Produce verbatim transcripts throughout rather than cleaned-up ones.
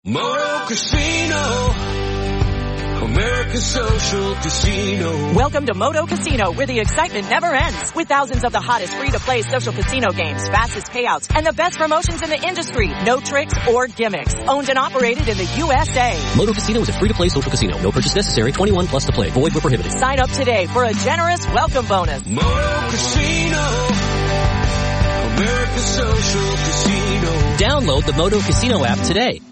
Moto Casino, America's social casino. Welcome to Moto Casino, where the excitement never ends. With thousands of the hottest free-to-play social casino games, fastest payouts, and the best promotions in the industry. No tricks or gimmicks. Owned and operated in the U S A. Moto Casino is a free-to-play social casino. No purchase necessary. twenty-one plus to play. Void where prohibited. Sign up today for a generous welcome bonus. Moto Casino, America's social casino. Download the Moto Casino app today.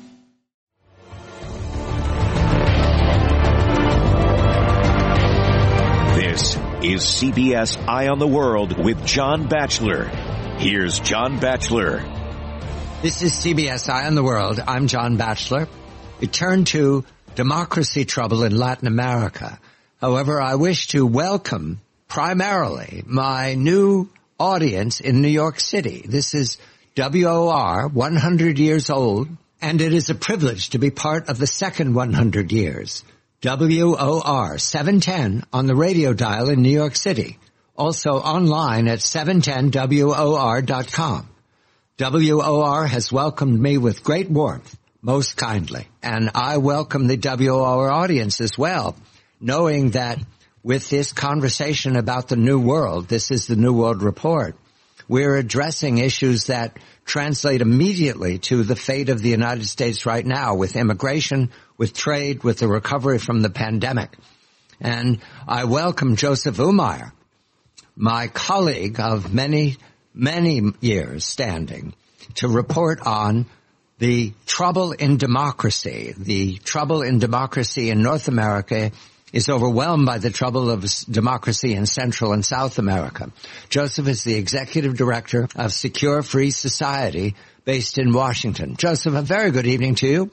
This is C B S Eye on the World with John Batchelor. Here's John Batchelor. This is C B S Eye on the World. I'm John Batchelor. We turn to democracy trouble in Latin America. However, I wish to welcome primarily my new audience in New York City. This is W O R, one hundred years old, and it is a privilege to be part of the second one hundred years. W O R, seven ten on the radio dial in New York City. Also online at seven ten W O R dot com. W O R has welcomed me with great warmth, most kindly. And I welcome the W O R audience as well, knowing that with this conversation about the New World, this is the New World Report, we're addressing issues that translate immediately to the fate of the United States right now, with immigration, with trade, with the recovery from the pandemic. And I welcome Joseph Umeyer, my colleague of many, many years standing, to report on the trouble in democracy. The trouble in democracy in North America is overwhelmed by the trouble of democracy in Central and South America. Joseph is the executive director of Secure Free Society based in Washington. Joseph, a very good evening to you.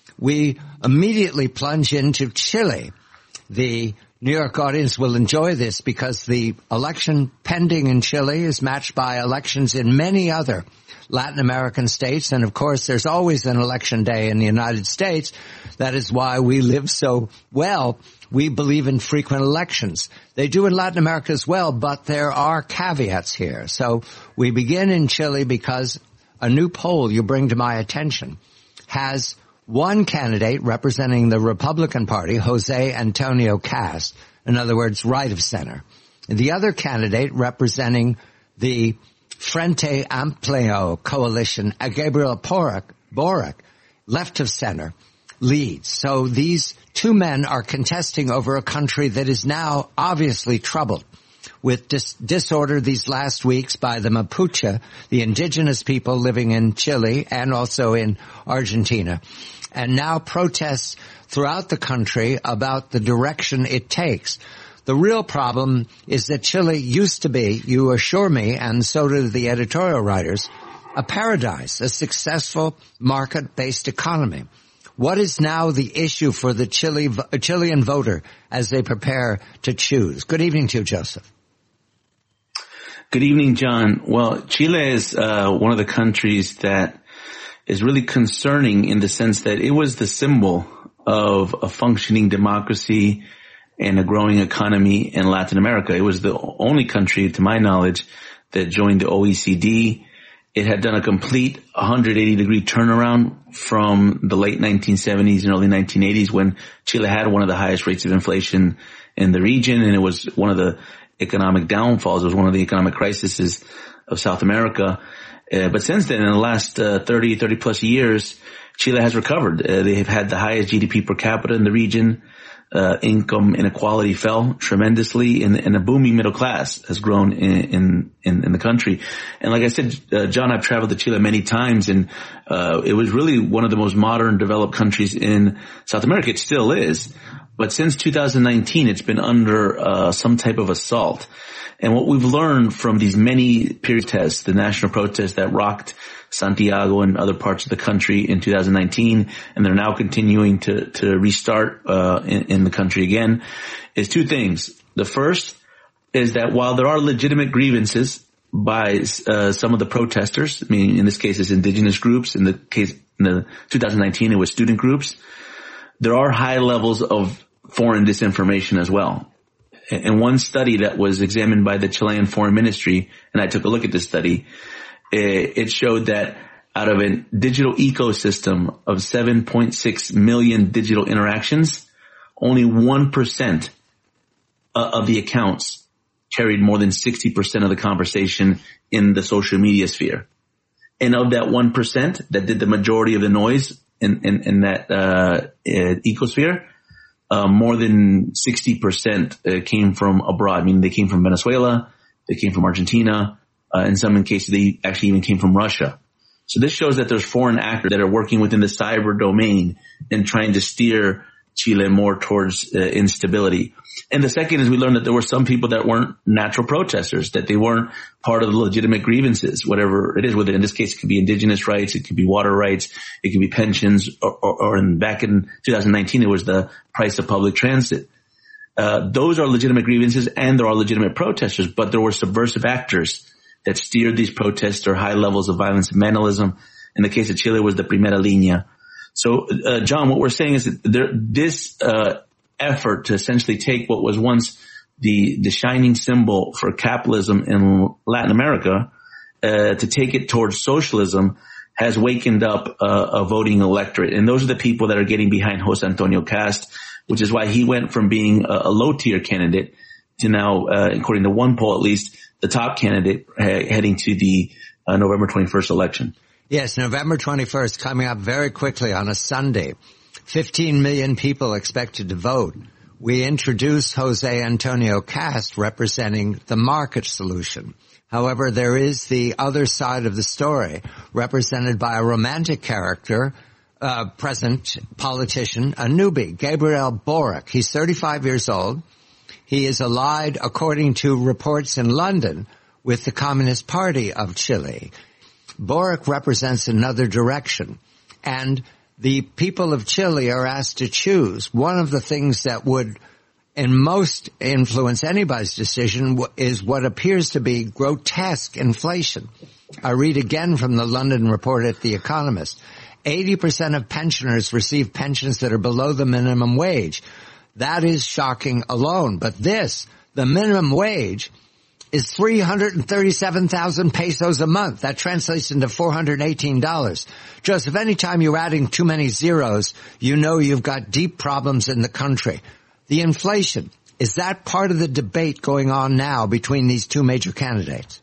We immediately plunge into Chile. The New York audience will enjoy this because the election pending in Chile is matched by elections in many other Latin American states. And of course, there's always an election day in the United States. That is why we live so well. We believe in frequent elections. They do in Latin America as well, but there are caveats here. So we begin in Chile because a new poll you bring to my attention has one candidate representing the Republican Party, Jose Antonio Cast, in other words, right of center. And the other candidate representing the Frente Amplio coalition, Gabriel Boric, Boric, left of center, leads. So these two men are contesting over a country that is now obviously troubled with dis- disorder these last weeks by the Mapuche, the indigenous people living in Chile and also in Argentina, and now protests throughout the country about the direction it takes. The real problem is that Chile used to be, you assure me, and so do the editorial writers, a paradise, a successful market-based economy. What is now the issue for the Chile, Chilean voter as they prepare to choose? Good evening to you, Joseph. Good evening, John. Well, Chile is uh, one of the countries that is really concerning in the sense that it was the symbol of a functioning democracy and a growing economy in Latin America. It was the only country, to my knowledge, that joined the O E C D. It had done a complete one hundred eighty degree turnaround from the late nineteen seventies and early nineteen eighties when Chile had one of the highest rates of inflation in the region, and it was one of the economic downfalls. It was one of the economic crises of South America. Uh, but since then, in the last uh, thirty, thirty plus years, Chile has recovered. Uh, they have had the highest G D P per capita in the region. Uh, income inequality fell tremendously, and, and a booming middle class has grown in, in, in the country. And like I said, uh, John, I've traveled to Chile many times, and uh, it was really one of the most modern developed countries in South America. It still is. But since two thousand nineteen, it's been under uh, some type of assault. And what we've learned from these many protests, the national protests that rocked Santiago and other parts of the country in two thousand nineteen, and they're now continuing to, to restart uh, in, in the country again, is two things. The first is that while there are legitimate grievances by uh, some of the protesters, I mean, in this case, it's indigenous groups. In the case, in the two thousand nineteen, it was student groups. There are high levels of foreign disinformation as well. And one study that was examined by the Chilean Foreign Ministry, and I took a look at this study, it showed that out of a digital ecosystem of seven point six million digital interactions, only one percent of the accounts carried more than sixty percent of the conversation in the social media sphere. And of that one percent that did the majority of the noise in, in, in that uh, ecosphere, uh, more than sixty percent uh, came from abroad, meaning they came from Venezuela, they came from Argentina, uh, in some cases they actually even came from Russia. So this shows that there's foreign actors that are working within the cyber domain and trying to steer Chile more towards uh, instability. And the second is we learned that there were some people that weren't natural protesters, that they weren't part of the legitimate grievances, whatever it is. Whether in this case it could be indigenous rights, it could be water rights, it could be pensions, or, or, or in, back in two thousand nineteen it was the price of public transit. Uh, those are legitimate grievances and there are legitimate protesters, but there were subversive actors that steered these protests or high levels of violence and vandalism. In the case of Chile, it was the Primera Línea. So, uh, John, what we're saying is that there, this uh, effort to essentially take what was once the the shining symbol for capitalism in Latin America, uh, to take it towards socialism, has wakened up uh, a voting electorate. And those are the people that are getting behind Jose Antonio Cast, which is why he went from being a, a low-tier candidate to now, uh, according to one poll at least, the top candidate uh, heading to the uh, November twenty-first election. Yes, November twenty-first coming up very quickly on a Sunday. fifteen million people expected to vote. We introduced Jose Antonio Cast representing the market solution. However, there is the other side of the story represented by a romantic character, uh, present politician, a newbie, Gabriel Boric. He's thirty-five years old. He is allied, according to reports in London, with the Communist Party of Chile. Boric represents another direction, and the people of Chile are asked to choose. One of the things that would, in most, influence anybody's decision is what appears to be grotesque inflation. I read again from the London report at The Economist. eighty percent of pensioners receive pensions that are below the minimum wage. That is shocking alone. But this, the minimum wage, is three hundred thirty-seven thousand pesos a month. That translates into four hundred eighteen dollars. Joseph, anytime you're adding too many zeros, you know you've got deep problems in the country. The inflation, is that part of the debate going on now between these two major candidates?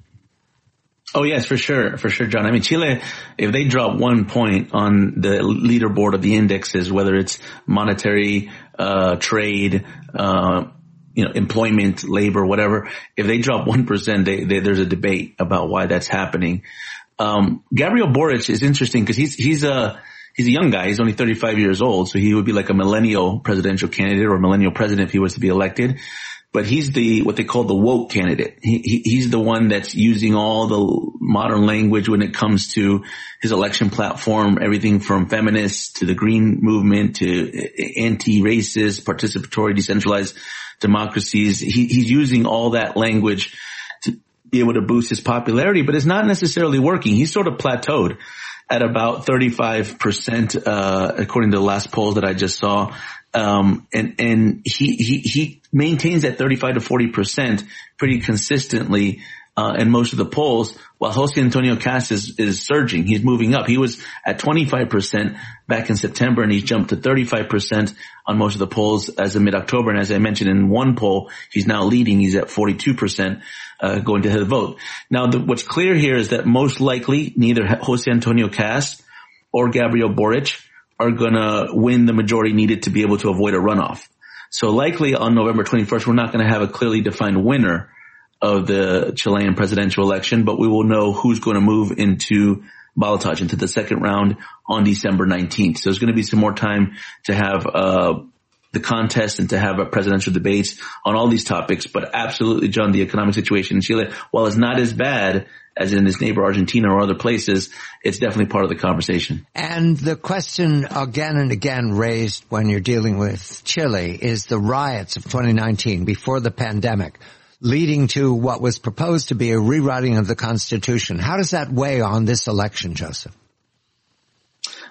Oh, yes, for sure. For sure, John. I mean, Chile, if they drop one point on the leaderboard of the indexes, whether it's monetary, uh, trade, uh, you know, employment, labor, whatever, if they drop one percent, they, they, there's a debate about why that's happening. Um, Gabriel Boric is interesting because he's, he's a, he's a young guy. He's only thirty-five years old. So he would be like a millennial presidential candidate or millennial president if he was to be elected. But he's the, what they call the woke candidate. He, he, he's the one that's using all the modern language when it comes to his election platform, everything from feminists to the green movement to anti-racist, participatory, decentralized democracies. He, he's using all that language to be able to boost his popularity, but it's not necessarily working. He's sort of plateaued at about thirty-five percent, uh, according to the last polls that I just saw. Um, and, and he, he, he maintains that thirty-five to forty percent pretty consistently, uh, in most of the polls, while Jose Antonio Cast is, is surging. He's moving up. He was at twenty-five percent back in September and he's jumped to thirty-five percent on most of the polls as of mid-October. And as I mentioned in one poll, he's now leading. He's at forty-two percent, uh, going to the vote. Now, the, what's clear here is that most likely neither Jose Antonio Cast or Gabriel Boric are going to win the majority needed to be able to avoid a runoff. So likely on November twenty-first, we're not going to have a clearly defined winner of the Chilean presidential election, but we will know who's going to move into ballotage, into the second round on December nineteenth. So there's going to be some more time to have uh the contest and to have a presidential debates on all these topics. But absolutely, John, the economic situation in Chile, while it's not as bad as in his neighbor Argentina or other places, it's definitely part of the conversation. And the question again and again raised when you're dealing with Chile is the riots of twenty nineteen before the pandemic, leading to what was proposed to be a rewriting of the Constitution. How does that weigh on this election, Joseph?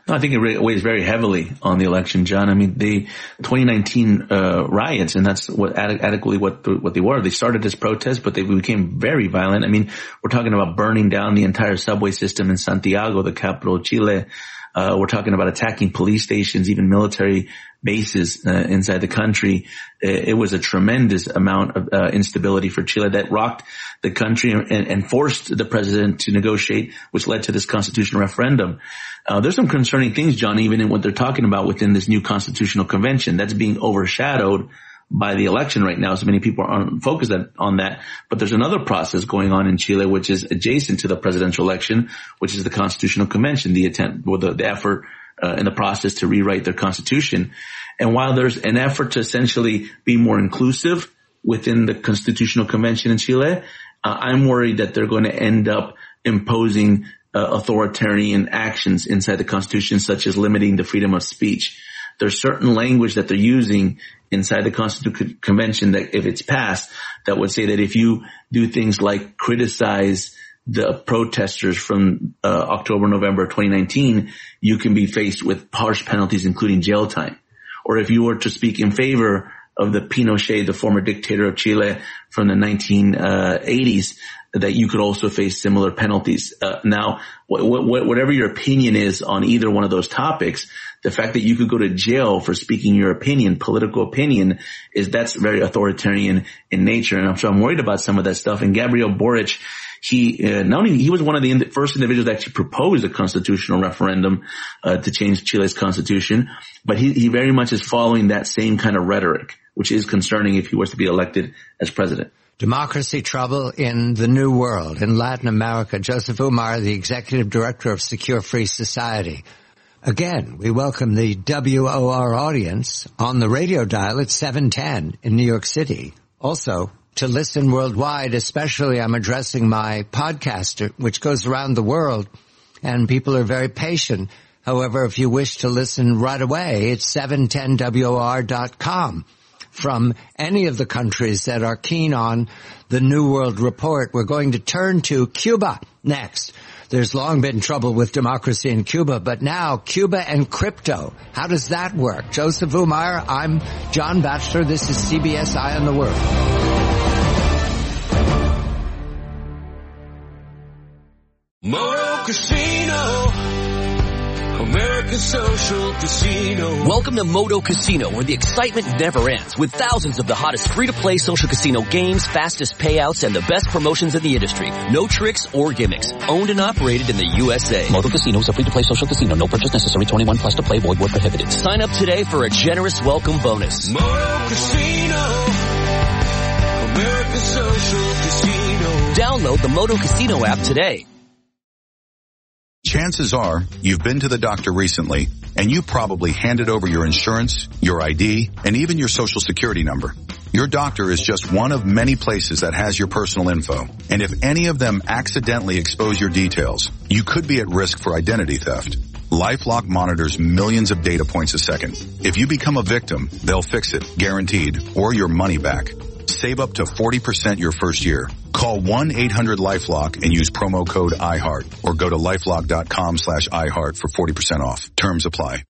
No, I think it weighs very heavily on the election, John. I mean, the twenty nineteen uh, riots, and that's what ad- adequately what what they were. They started as protests, but they became very violent. I mean, we're talking about burning down the entire subway system in Santiago, the capital of Chile. Uh, we're talking about attacking police stations, even military bases uh, inside the country. It, it was a tremendous amount of uh, instability for Chile that rocked the country and, and forced the president to negotiate, which led to this constitutional referendum. Uh, there's some concerning things, John, even in what they're talking about within this new constitutional convention. That's being overshadowed by the election right now. So many people aren't focused on that. But there's another process going on in Chile, which is adjacent to the presidential election, which is the constitutional convention, the attempt or the, the effort uh, in the process to rewrite their constitution. And while there's an effort to essentially be more inclusive within the constitutional convention in Chile, uh, I'm worried that they're going to end up imposing uh, authoritarian actions inside the constitution, such as limiting the freedom of speech. There's certain language that they're using inside the Constitutional Convention that if it's passed, that would say that if you do things like criticize the protesters from uh, October, November twenty nineteen, you can be faced with harsh penalties, including jail time. Or if you were to speak in favor of the Pinochet, the former dictator of Chile from the nineteen eighties, that you could also face similar penalties. Uh, now, wh- wh- whatever your opinion is on either one of those topics, the fact that you could go to jail for speaking your opinion, political opinion, is that's very authoritarian in nature. And I'm so I'm worried about some of that stuff. And Gabriel Boric, he uh, not only he was one of the ind- first individuals that actually proposed a constitutional referendum uh, to change Chile's constitution, but he, he very much is following that same kind of rhetoric, which is concerning if he was to be elected as president. Democracy trouble in the New World, in Latin America. Joseph Umar, the executive director of Secure Free Society. Again, we welcome the W O R audience on the radio dial at seven ten in New York City. Also, to listen worldwide, especially I'm addressing my podcast, which goes around the world, and people are very patient. However, if you wish to listen right away, it's seven ten W O R dot com. From any of the countries that are keen on the New World Report. We're going to turn to Cuba next. There's long been trouble with democracy in Cuba, but now Cuba and crypto. How does that work? Joseph Umar, I'm John Batchelor. This is C B S Eye on the World. Moto Casino, American Social Casino. Welcome to Moto Casino, where the excitement never ends, with thousands of the hottest free-to-play social casino games, fastest payouts, and the best promotions in the industry. No tricks or gimmicks. Owned and operated in the U S A. Moto Casino is a free-to-play social casino. No purchase necessary. twenty-one plus to play. Void where prohibited. Sign up today for a generous welcome bonus. Moto Casino, American Social Casino. Download the Moto Casino app today. Chances are you've been to the doctor recently and you probably handed over your insurance, your I D, and even your social security number. Your doctor is just one of many places that has your personal info. And if any of them accidentally expose your details, you could be at risk for identity theft. LifeLock monitors millions of data points a second. If you become a victim, they'll fix it, guaranteed, or your money back. Save up to forty percent your first year. Call one eight hundred LifeLock and use promo code iHeart or go to lifelock dot com slash iHeart for forty percent off. Terms apply.